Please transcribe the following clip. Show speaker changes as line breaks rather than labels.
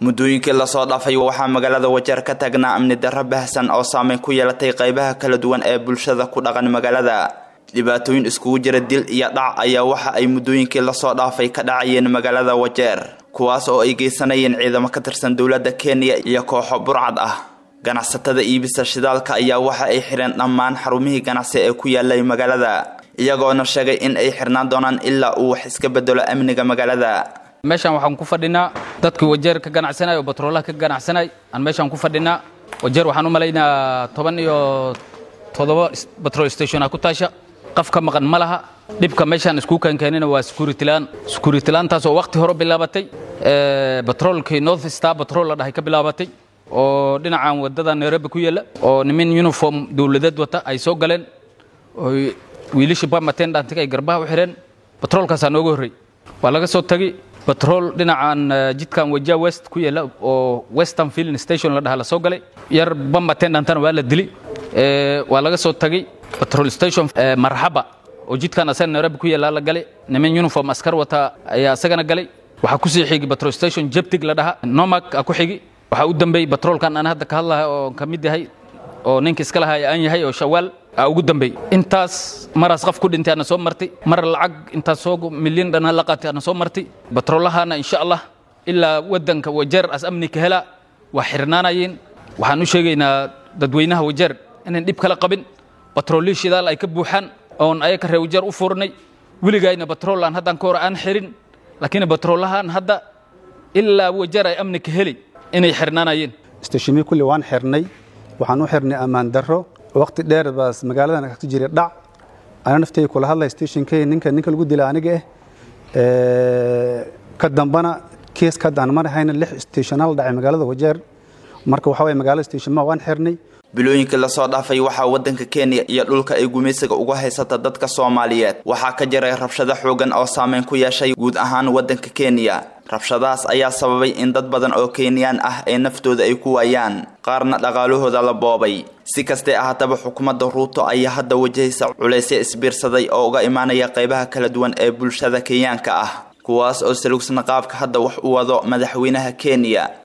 muddooyinkii la soo dhaafay waxaa magaalada Wajeer ka taagnaa amni darro baahsan oo saameyn ku yeelatay qaybaha kala duwan ee bulshada ku dhaqan magaalada. dhibaatooyin iskugu jira dil iyo dhac ayaa waxa ay muddooyinkii la soo dhaafay ka dhacayeen magaalada Wajeer, kuwaas oo ay geysanayeen ciidamo ka tirsan dawladda Kenya iyo kooxo burcad ah. ganacsatada iibisa shidaalka ayaa waxa ay xireen dhammaan xarumihii ganacsi ee ku yaalay magaalada, iyagoona sheegay in ay xirnaan doonaan ilaa uu wax iska bedelo amniga magaalada.
meeshan waxaan ku fadhinaa dadkii Wajeer ka ganacsanay oo batroolaha ka ganacsanay aan meeshan ku fadhinaa. Wajeer waxaan u maleynaa 17 petrol station ku taasha qaf ka maqan malaha. dhibka meeshan isku keenayna waa security laan taas oo waqti hore bilaabatay petrolkii North Star Petrol la dhahay ka bilaabatay oo dhinacan wadada Nairobi ku yaala oo niman uniform dawladeed wata ay soo galeen oo wiilish bamateen dhaantay ay garbaha u xireen petrolkaas aan ugu horay waa laga soo tagay petrol dhinacan jidkan Wajah West ku yaala oo Western Filling Station la dhahay la soo galay yar bamateen dhaantan waa la dili waa laga soo tagay petrol station Marhaba oo jidkan asan Nairobi ku yaala la galay niman uniform askar wata ayaa asagana galay waxa ku sii xigay petrol station Jebtig la dhahay Nomak ku xigay waxa u dambeeyay petrolkan aan hadda ka hadlahay oo kamid yahay oo ninka iska lahaay aan yahay oo Shawaal ugu dambeeyay intaas maras qaf ku dhintay ana soo martay mar lacag intaas soo milyan dhan la qaatay ana soo martay petrolahana insha Allah illa wadanka Wajeer as amni ka hela wax xirnaanayeen waxaan u sheegaynaa dadweynaha Wajeer inaan dib kala qabin petrol shidaal ay ka buuxaan oo ay ka reew Wajeer u furnay wiligaayna petrol aan hadan koor aan xirin laakiin petrolahan hadda illa Wajeer ay amni ka helay inay xirnaanayeen
istashimi kulli waan xirnay waxaan u xirnay amaan darro waqti dheer baas magaalada ka jiray dhac ana naftay kula hadlay stationkay ninka lagu dilay aniga ka dambana case ka daan mar hayna 6 stational dhacay magaalada Wajeer marka waxa way magaalada station ma waan xirnay
bilooyinka la soo dhaafay waxa wadanka Kenya iyo dhulka ay gumaysiga uga haysata dadka Soomaaliyeed waxa ka jiray rabshado xoogan oo saameyn ku yeeshay guud ahaan wadanka Kenya. rabshadaas ayaa sababay in dad badan oo Kenyan ah ay naftooda ay ku waayaan qaarna dhaqaalahooda la boobay. si kastee ahaataba xukuumadda Ruto ayaa hadda wajahaysa culeysyo isbiirsaday oo uga imaanaya qaybaha kala duwan ee bulshada Kenyaanka ah, kuwaas oo salugsan qaabka hadda wax u wado madaxweynaha Kenya.